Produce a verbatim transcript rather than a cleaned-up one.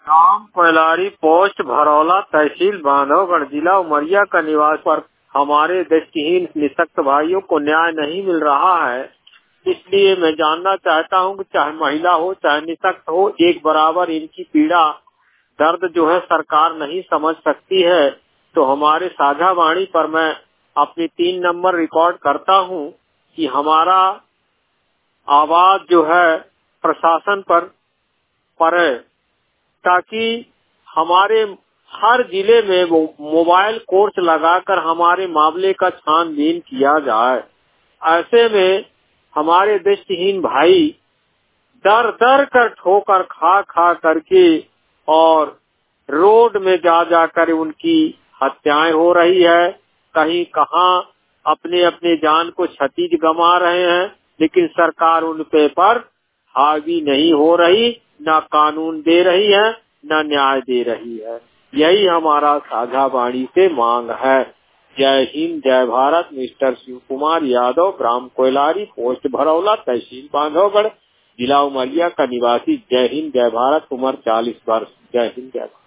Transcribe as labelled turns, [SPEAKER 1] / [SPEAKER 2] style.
[SPEAKER 1] गांव कोयलारी, पोस्ट भरौला, तहसील बांधवगढ़, जिला उमरिया का निवास पर हमारे दृष्टिहीन निःशक्त भाइयों को न्याय नहीं मिल रहा है। इसलिए मैं जानना चाहता हूं कि चाहे महिला हो चाहे निःशक्त हो, एक बराबर इनकी पीड़ा दर्द जो है सरकार नहीं समझ सकती है। तो हमारे साझा वाणी पर मैं अपनी तीन नंबर रिकॉर्ड करता हूं कि हमारा आवाज जो है प्रशासन पर पड़े, ताकि हमारे हर जिले में वो मोबाइल कोर्स लगाकर हमारे मामले का छानबीन किया जाए। ऐसे में हमारे दृष्टिहीन भाई दर दर कर ठोकर खा खा करके और रोड में जा जाकर उनकी हत्याएं हो रही है। कहीं कहाँ अपने अपने जान को क्षति गंवा रहे हैं, लेकिन सरकार उन पे पर हावी नहीं हो रही, न कानून दे रही है न न्याय दे रही है। यही हमारा साझा वाणी से मांग है। जय हिंद, जय भारत। मिस्टर शिव कुमार यादव, ग्राम कोयलारी, पोस्ट भरौला, तहसील बांधवगढ़, जिला उमरिया का निवासी। जय हिंद, जय भारत। उम्र चालीस वर्ष। जय हिंद, जय भारत।